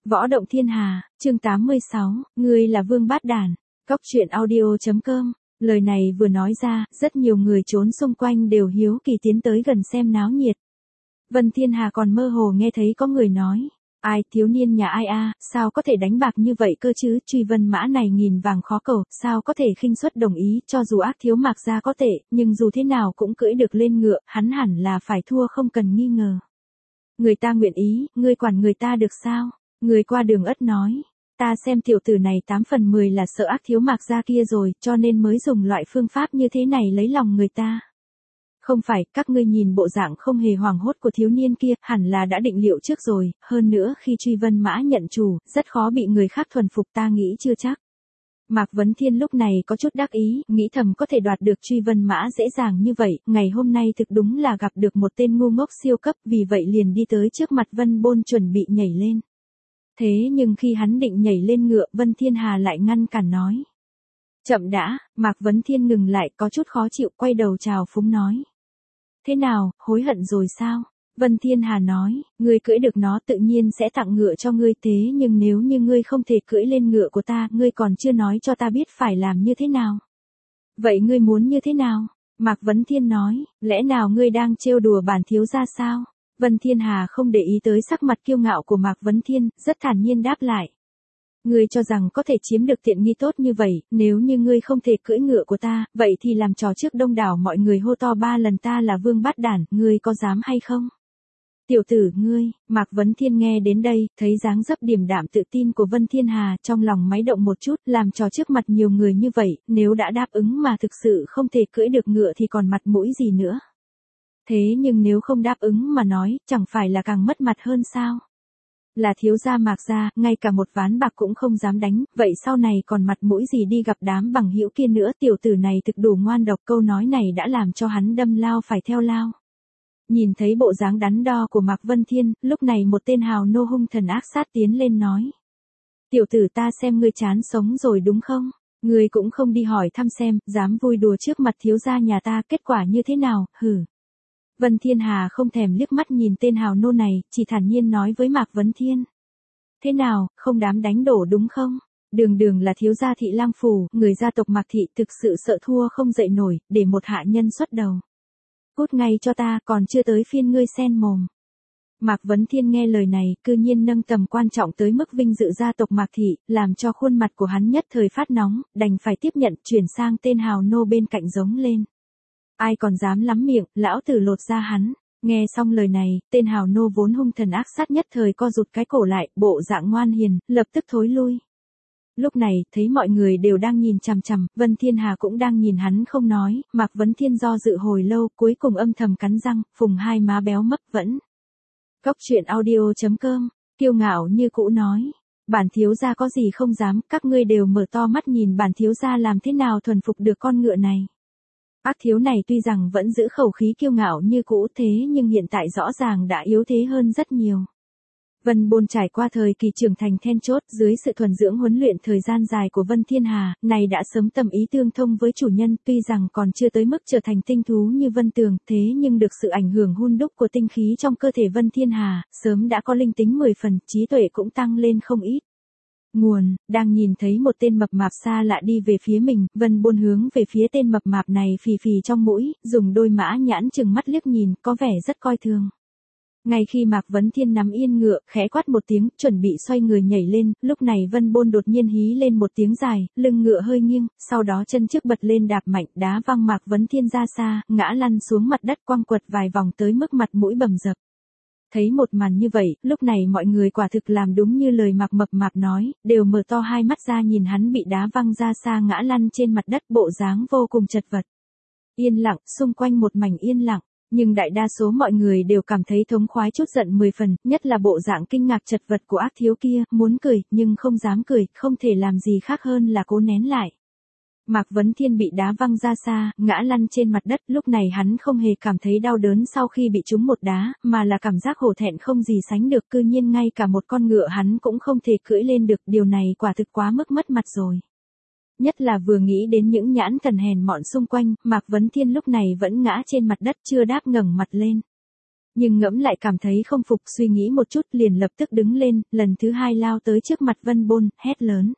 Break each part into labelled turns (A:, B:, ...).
A: Võ động thiên hà, chương 86, ngươi là vương bát đản. Cóc truyện audio.com. Lời này vừa nói ra, rất nhiều người trốn xung quanh đều hiếu kỳ tiến tới gần xem náo nhiệt. Vân Thiên Hà còn mơ hồ nghe thấy có người nói, ai thiếu niên nhà ai a, sao có thể đánh bạc như vậy cơ chứ, Truy Vân mã này nghìn vàng khó cầu, sao có thể khinh suất đồng ý, cho dù ác thiếu Mạc gia có tệ, nhưng dù thế nào cũng cưỡi được lên ngựa, hắn hẳn là phải thua không cần nghi ngờ. Người ta nguyện ý, ngươi quản người ta được sao? Người qua đường ất nói, ta xem tiểu tử này 8 phần 10 là sợ ác thiếu Mạc gia kia rồi, cho nên mới dùng loại phương pháp như thế này lấy lòng người ta. Không phải, các ngươi nhìn bộ dạng không hề hoảng hốt của thiếu niên kia, hẳn là đã định liệu trước rồi, hơn nữa khi Truy Vân mã nhận chủ, rất khó bị người khác thuần phục, ta nghĩ chưa chắc. Mạc Vấn Thiên lúc này có chút đắc ý, nghĩ thầm có thể đoạt được Truy Vân mã dễ dàng như vậy, ngày hôm nay thực đúng là gặp được một tên ngu ngốc siêu cấp, vì vậy liền đi tới trước mặt Vân Bôn chuẩn bị nhảy lên. Thế nhưng khi hắn định nhảy lên ngựa, Vân Thiên Hà lại ngăn cản nói. Chậm đã, Mạc Vấn Thiên ngừng lại, có chút khó chịu, quay đầu chào phúng nói. Thế nào, hối hận rồi sao? Vân Thiên Hà nói, ngươi cưỡi được nó tự nhiên sẽ tặng ngựa cho ngươi, thế nhưng nếu như ngươi không thể cưỡi lên ngựa của ta, ngươi còn chưa nói cho ta biết phải làm như thế nào. Vậy ngươi muốn như thế nào? Mạc Vấn Thiên nói, lẽ nào ngươi đang trêu đùa bản thiếu gia sao? Vân Thiên Hà không để ý tới sắc mặt kiêu ngạo của Mạc Vấn Thiên, rất thản nhiên đáp lại. Ngươi cho rằng có thể chiếm được tiện nghi tốt như vậy, nếu như ngươi không thể cưỡi ngựa của ta, vậy thì làm trò trước đông đảo mọi người hô to 3 lần ta là vương bát đản, ngươi có dám hay không? Tiểu tử ngươi, Mạc Vấn Thiên nghe đến đây, thấy dáng dấp điềm đạm tự tin của Vân Thiên Hà, trong lòng máy động một chút, làm trò trước mặt nhiều người như vậy, nếu đã đáp ứng mà thực sự không thể cưỡi được ngựa thì còn mặt mũi gì nữa. Thế nhưng nếu không đáp ứng mà nói, chẳng phải là càng mất mặt hơn sao? Là thiếu gia Mạc gia, ngay cả một ván bạc cũng không dám đánh, vậy sau này còn mặt mũi gì đi gặp đám bằng hữu kia nữa, tiểu tử này thực đủ ngoan độc, câu nói này đã làm cho hắn đâm lao phải theo lao. Nhìn thấy bộ dáng đắn đo của Mạc Vân Thiên, lúc này một tên hào nô hung thần ác sát tiến lên nói. Tiểu tử ta xem ngươi chán sống rồi đúng không? Ngươi cũng không đi hỏi thăm xem, dám vui đùa trước mặt thiếu gia nhà ta, kết quả như thế nào, hử. Vân Thiên Hà không thèm liếc mắt nhìn tên hào nô này, chỉ thản nhiên nói với Mạc Vấn Thiên. Thế nào, không dám đánh đổ đúng không? Đường đường là thiếu gia thị lang phủ, người gia tộc Mạc thị thực sự sợ thua không dậy nổi, để một hạ nhân xuất đầu. Cút ngay cho ta, còn chưa tới phiên ngươi xen mồm. Mạc Vấn Thiên nghe lời này, cư nhiên nâng tầm quan trọng tới mức vinh dự gia tộc Mạc thị, làm cho khuôn mặt của hắn nhất thời phát nóng, đành phải tiếp nhận, chuyển sang tên hào nô bên cạnh giống lên. Ai còn dám lắm miệng, lão tử lột ra hắn. Nghe xong lời này, tên hào nô vốn hung thần ác sát nhất thời co rụt cái cổ lại, bộ dạng ngoan hiền, lập tức thối lui. Lúc này, thấy mọi người đều đang nhìn chằm chằm, Vân Thiên Hà cũng đang nhìn hắn không nói, Mạc Vấn Thiên do dự hồi lâu, cuối cùng âm thầm cắn răng, phùng hai má béo mấp vẫn. Cóc truyện audio.com, kiêu ngạo như cũ nói. Bản thiếu gia có gì không dám, các ngươi đều mở to mắt nhìn bản thiếu gia làm thế nào thuần phục được con ngựa này. Ác thiếu này tuy rằng vẫn giữ khẩu khí kiêu ngạo như cũ thế nhưng hiện tại rõ ràng đã yếu thế hơn rất nhiều. Vân Bôn trải qua thời kỳ trưởng thành then chốt dưới sự thuần dưỡng huấn luyện thời gian dài của Vân Thiên Hà, này đã sớm tâm ý tương thông với chủ nhân, tuy rằng còn chưa tới mức trở thành tinh thú như Vân Tường, thế nhưng được sự ảnh hưởng hun đúc của tinh khí trong cơ thể Vân Thiên Hà, sớm đã có linh tính 10 phần, trí tuệ cũng tăng lên không ít. Nguồn, đang nhìn thấy một tên mập mạp xa lạ đi về phía mình, Vân Bôn hướng về phía tên mập mạp này phì phì trong mũi, dùng đôi mã nhãn chừng mắt liếc nhìn, có vẻ rất coi thường. Ngay khi Mạc Vấn Thiên nắm yên ngựa, khẽ quát một tiếng, chuẩn bị xoay người nhảy lên, lúc này Vân Bôn đột nhiên hí lên một tiếng dài, lưng ngựa hơi nghiêng, sau đó chân trước bật lên đạp mạnh, đá văng Mạc Vấn Thiên ra xa, ngã lăn xuống mặt đất quăng quật vài vòng tới mức mặt mũi bầm dập. Thấy một màn như vậy, lúc này mọi người quả thực làm đúng như lời Mạc mập mạp nói, đều mở to hai mắt ra nhìn hắn bị đá văng ra xa ngã lăn trên mặt đất, bộ dáng vô cùng chật vật. Yên lặng, xung quanh một mảnh yên lặng, nhưng đại đa số mọi người đều cảm thấy thống khoái chút giận 10 phần, nhất là bộ dạng kinh ngạc chật vật của ác thiếu kia, muốn cười, nhưng không dám cười, không thể làm gì khác hơn là cố nén lại. Mạc Vấn Thiên bị đá văng ra xa, ngã lăn trên mặt đất, lúc này hắn không hề cảm thấy đau đớn sau khi bị trúng một đá, mà là cảm giác hổ thẹn không gì sánh được, cư nhiên ngay cả một con ngựa hắn cũng không thể cưỡi lên được, điều này quả thực quá mức mất mặt rồi. Nhất là vừa nghĩ đến những nhãn thần hèn mọn xung quanh, Mạc Vấn Thiên lúc này vẫn ngã trên mặt đất chưa đáp ngẩng mặt lên. Nhưng ngẫm lại cảm thấy không phục, suy nghĩ một chút liền lập tức đứng lên, lần thứ hai lao tới trước mặt Vân Bôn, hét lớn.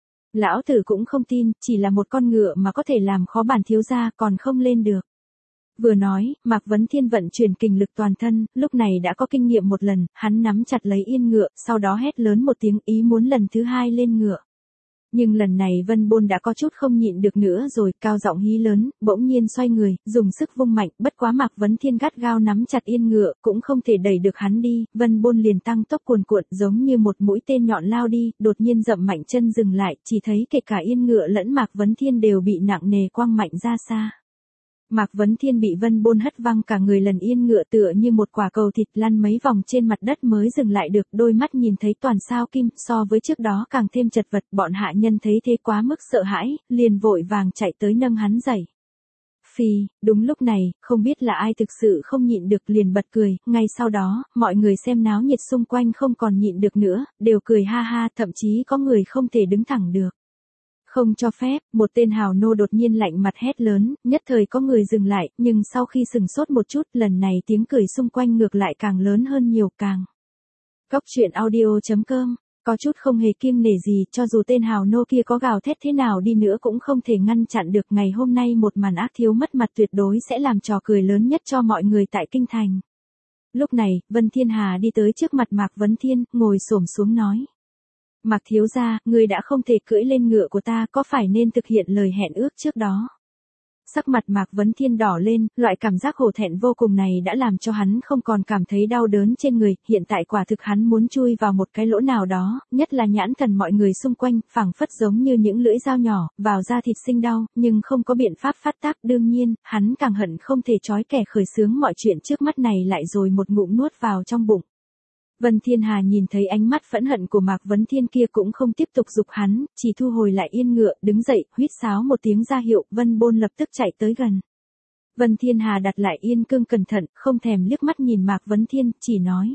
A: Lão tử cũng không tin, chỉ là một con ngựa mà có thể làm khó bản thiếu gia còn không lên được. Vừa nói, Mạc Vấn Thiên vận chuyển kình lực toàn thân, lúc này đã có kinh nghiệm một lần, hắn nắm chặt lấy yên ngựa, sau đó hét lớn một tiếng ý muốn lần thứ hai lên ngựa. Nhưng lần này Vân Bôn đã có chút không nhịn được nữa rồi, cao giọng hí lớn, bỗng nhiên xoay người, dùng sức vung mạnh, bất quá Mạc Vấn Thiên gắt gao nắm chặt yên ngựa, cũng không thể đẩy được hắn đi, Vân Bôn liền tăng tốc cuồn cuộn, giống như một mũi tên nhọn lao đi, đột nhiên dậm mạnh chân dừng lại, chỉ thấy kể cả yên ngựa lẫn Mạc Vấn Thiên đều bị nặng nề quăng mạnh ra xa. Mạc Vấn Thiên bị Vân Bôn hất văng cả người, lần yên ngựa tựa như một quả cầu thịt lăn mấy vòng trên mặt đất mới dừng lại được, đôi mắt nhìn thấy toàn sao kim, so với trước đó càng thêm chật vật, bọn hạ nhân thấy thế quá mức sợ hãi, liền vội vàng chạy tới nâng hắn dậy. Phi, đúng lúc này, không biết là ai thực sự không nhịn được liền bật cười, ngay sau đó, mọi người xem náo nhiệt xung quanh không còn nhịn được nữa, đều cười ha ha, thậm chí có người không thể đứng thẳng được. Không cho phép, một tên hào nô đột nhiên lạnh mặt hét lớn, nhất thời có người dừng lại, nhưng sau khi sừng sốt một chút, lần này tiếng cười xung quanh ngược lại càng lớn hơn nhiều càng. Cóc truyện audio.com, có chút không hề kiêng nể gì, cho dù tên hào nô kia có gào thét thế nào đi nữa cũng không thể ngăn chặn được, ngày hôm nay một màn ác thiếu mất mặt tuyệt đối sẽ làm trò cười lớn nhất cho mọi người tại kinh thành. Lúc này, Vân Thiên Hà đi tới trước mặt Mạc Vấn Thiên, ngồi xổm xuống nói. Mạc thiếu gia, ngươi đã không thể cưỡi lên ngựa của ta, có phải nên thực hiện lời hẹn ước trước đó? Sắc mặt Mạc Vấn Thiên đỏ lên, loại cảm giác hổ thẹn vô cùng này đã làm cho hắn không còn cảm thấy đau đớn trên người, hiện tại quả thực hắn muốn chui vào một cái lỗ nào đó, nhất là nhãn thần mọi người xung quanh, phảng phất giống như những lưỡi dao nhỏ, vào da thịt sinh đau, nhưng không có biện pháp phát tác, đương nhiên, hắn càng hận không thể trói kẻ khởi xướng mọi chuyện trước mắt này lại rồi một ngụm nuốt vào trong bụng. Vân Thiên Hà nhìn thấy ánh mắt phẫn hận của Mạc Vấn Thiên kia cũng không tiếp tục giục hắn, chỉ thu hồi lại yên ngựa, đứng dậy, huýt sáo một tiếng ra hiệu, Vân Bôn lập tức chạy tới gần. Vân Thiên Hà đặt lại yên cương cẩn thận, không thèm liếc mắt nhìn Mạc Vấn Thiên, chỉ nói.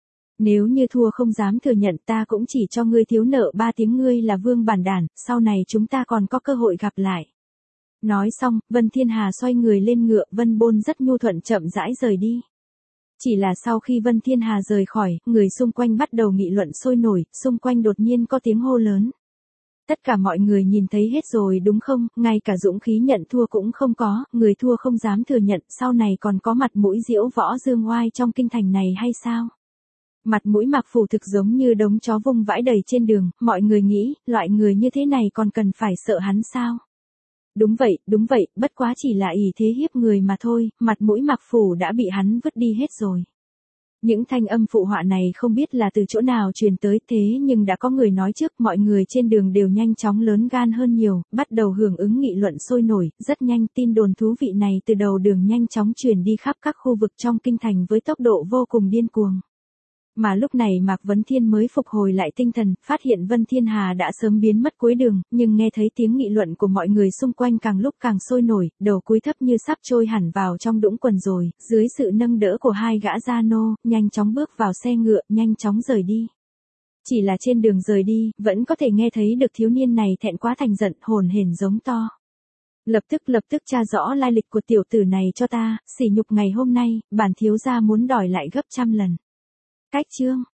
A: Nếu như thua không dám thừa nhận, ta cũng chỉ cho ngươi thiếu nợ 3 tiếng, ngươi là vương bản đản, sau này chúng ta còn có cơ hội gặp lại. Nói xong, Vân Thiên Hà xoay người lên ngựa, Vân Bôn rất nhu thuận chậm rãi rời đi. Chỉ là sau khi Vân Thiên Hà rời khỏi, người xung quanh bắt đầu nghị luận sôi nổi, xung quanh đột nhiên có tiếng hô lớn. Tất cả mọi người nhìn thấy hết rồi đúng không, ngay cả dũng khí nhận thua cũng không có, người thua không dám thừa nhận, sau này còn có mặt mũi diễu võ dương oai trong kinh thành này hay sao? Mặt mũi Mạc Phủ thực giống như đống chó vung vãi đầy trên đường, mọi người nghĩ, loại người như thế này còn cần phải sợ hắn sao? Đúng vậy, bất quá chỉ là ỷ thế hiếp người mà thôi, mặt mũi Mạc Phủ đã bị hắn vứt đi hết rồi. Những thanh âm phụ họa này không biết là từ chỗ nào truyền tới, thế nhưng đã có người nói trước, mọi người trên đường đều nhanh chóng lớn gan hơn nhiều, bắt đầu hưởng ứng nghị luận sôi nổi, rất nhanh tin đồn thú vị này từ đầu đường nhanh chóng truyền đi khắp các khu vực trong kinh thành với tốc độ vô cùng điên cuồng. Mà lúc này Mạc Vấn Thiên mới phục hồi lại tinh thần, phát hiện Vân Thiên Hà đã sớm biến mất cuối đường, nhưng nghe thấy tiếng nghị luận của mọi người xung quanh càng lúc càng sôi nổi, đầu cúi thấp như sắp trôi hẳn vào trong đũng quần rồi, dưới sự nâng đỡ của 2 gã gia nô, nhanh chóng bước vào xe ngựa, nhanh chóng rời đi. Chỉ là trên đường rời đi, vẫn có thể nghe thấy được thiếu niên này thẹn quá thành giận, hồn hển giống to. Lập tức tra rõ lai lịch của tiểu tử này cho ta, sỉ nhục ngày hôm nay, bản thiếu gia muốn đòi lại gấp trăm lần. Cách chương